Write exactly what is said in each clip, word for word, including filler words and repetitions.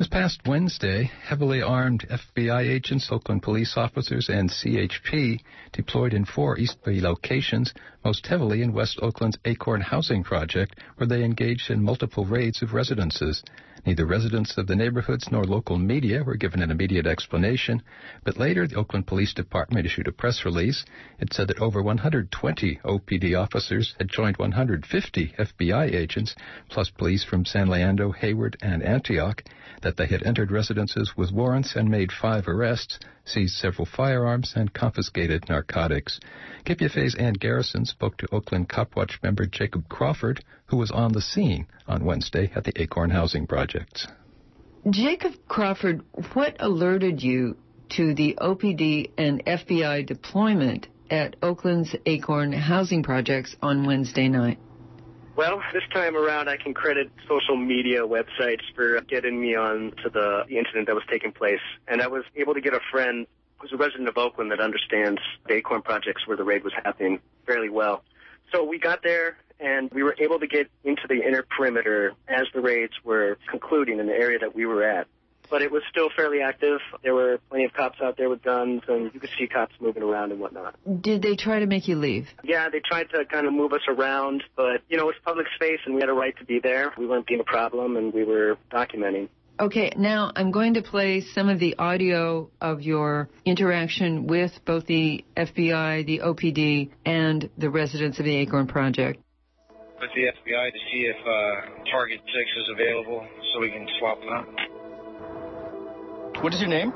This past Wednesday, heavily armed F B I agents, Oakland police officers, and C H P deployed in four East Bay locations, most heavily in West Oakland's Acorn Housing Project, where they engaged in multiple raids of residences. Neither residents of the neighborhoods nor local media were given an immediate explanation, but later the Oakland Police Department issued a press release. It said that over one hundred twenty O P D officers had joined one hundred fifty F B I agents, plus police from San Leandro, Hayward, and Antioch, that they had entered residences with warrants and made five arrests, seized several firearms, and confiscated narcotics. K P F A's Ann Garrison spoke to Oakland Copwatch member Jacob Crawford, who was on the scene on Wednesday at the Acorn Housing Project. Jacob Crawford, what alerted you to the O P D and F B I deployment at Oakland's Acorn Housing Projects on Wednesday night? Well, this time around, I can credit social media websites for getting me on to the, the incident that was taking place. And I was able to get a friend who's a resident of Oakland that understands the Acorn Projects where the raid was happening fairly well. So we got there, and we were able to get into the inner perimeter as the raids were concluding in the area that we were at. But it was still fairly active. There were plenty of cops out there with guns, and you could see cops moving around and whatnot. Did they try to make you leave? Yeah, they tried to kind of move us around, but, you know, it's public space, and we had a right to be there. We weren't being a problem, and we were documenting. Okay, now I'm going to play some of the audio of your interaction with both the F B I, the O P D, and the residents of the Acorn Project. With the F B I to see if uh, Target six is available so we can swap them out. What is your name? Uh,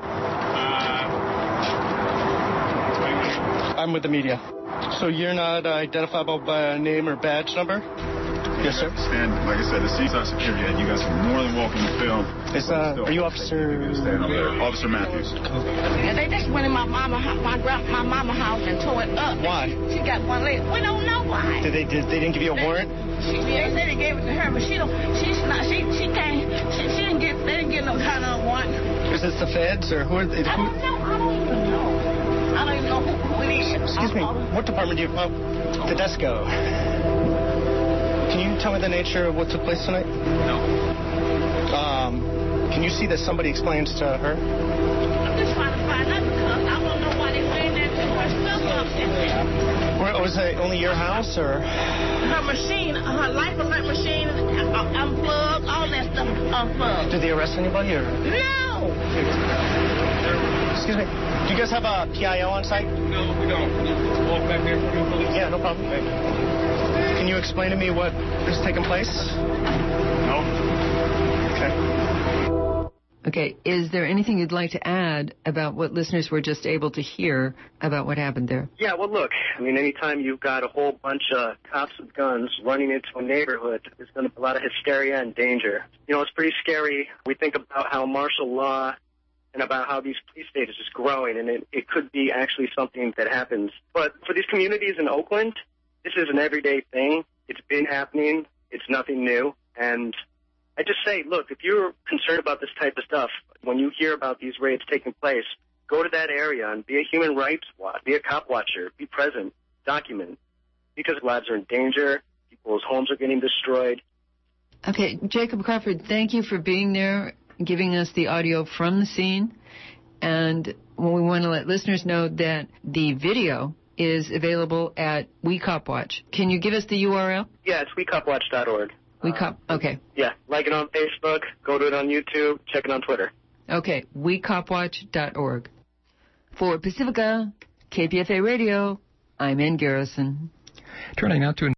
I'm with the media. So you're not uh, identifiable by a name or badge number? Yes, sir. And like I said, the scene's not secure yet. You guys are more than welcome to film. Is, uh, are you Officer? Officer Matthews. And they just went in my mama, my grand, my mama house and tore it up. Why? She got one leg. We don't know why. Did they? Did they didn't give you a warrant? She, they said they gave it to her, but she don't. She's not. She she can't. She, she didn't get. They didn't get no kind of warrant. Is this the feds or who? Are they, who? I don't know. I don't even know. I don't even know who, who it is. Excuse me. What department do you? Oh, the Desco. Can you tell me the nature of what took place tonight? No. Um, can you see that somebody explains to her? I'm just trying to find out because I don't know why they went in there and her stuff up in there. Or was it only your house or? Her machine, her life alert machine, uh, unplugged, all that stuff unplugged. Did they arrest anybody or? No! Excuse me. Do you guys have a P I O on site? No, we don't. Can you walk back there for me, please? Yeah, no problem. Can you explain to me what is taking place? No. Okay. Okay, is there anything you'd like to add about what listeners were just able to hear about what happened there? Yeah, well, look, I mean, anytime you've got a whole bunch of cops with guns running into a neighborhood, there's going to be a lot of hysteria and danger. You know, it's pretty scary. We think about how martial law and about how these police state is just growing, and it, it could be actually something that happens. But for these communities in Oakland, this is an everyday thing. It's been happening. It's nothing new. And I just say, look, if you're concerned about this type of stuff, when you hear about these raids taking place, go to that area and be a human rights watch, be a cop watcher, be present, document, because lives are in danger, people's homes are getting destroyed. Okay, Jacob Crawford, thank you for being there, giving us the audio from the scene. And we want to let listeners know that the video is available at We Cop Watch. Can you give us the U R L? Yeah, it's we cop watch dot org. We Cop, okay. Yeah, like it on Facebook, go to it on YouTube, check it on Twitter. Okay, we cop watch dot org. For Pacifica, K P F A Radio, I'm Ann Garrison. Turning now to